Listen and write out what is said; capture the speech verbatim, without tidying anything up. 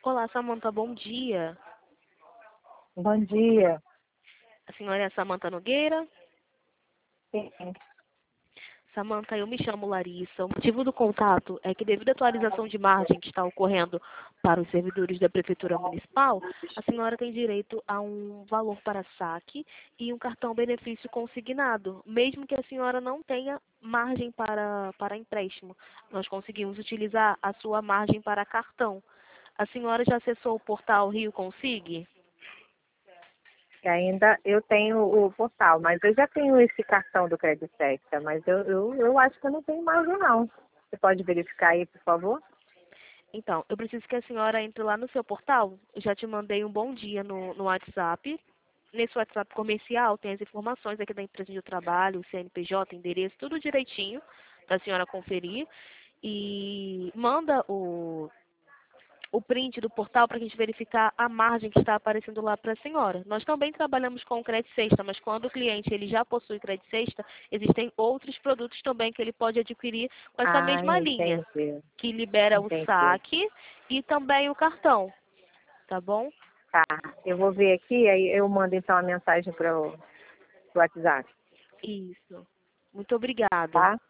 Olá, Samanta, bom dia. Bom dia. A senhora é a Samanta Nogueira? Sim. Samanta, eu me chamo Larissa. O motivo do contato é que, devido à atualização de margem que está ocorrendo para os servidores da Prefeitura Municipal, a senhora tem direito a um valor para saque e um cartão benefício consignado, mesmo que a senhora não tenha margem para, para empréstimo. Nós conseguimos utilizar a sua margem para cartão. A senhora já acessou o portal Rio Consigue? E ainda eu tenho o portal, mas eu já tenho esse cartão do Crédito Extra, mas eu, eu, eu acho que eu não tenho mais não. Você pode verificar aí, por favor? Então, eu preciso que a senhora entre lá no seu portal. Eu já te mandei um bom dia no, no WhatsApp. Nesse WhatsApp comercial tem as informações aqui da empresa de trabalho, C N P J, endereço, tudo direitinho para a senhora conferir. E manda o, o print do portal para a gente verificar a margem que está aparecendo lá para a senhora. Nós também trabalhamos com o crédito sexta, mas quando o cliente ele já possui crédito sexta, existem outros produtos também que ele pode adquirir com essa Ah, mesma linha, entendi. que libera o Entendi. saque e também o cartão, tá bom? Tá. Eu vou ver aqui, aí eu mando então a mensagem para o WhatsApp, Isso. Muito obrigada. tá?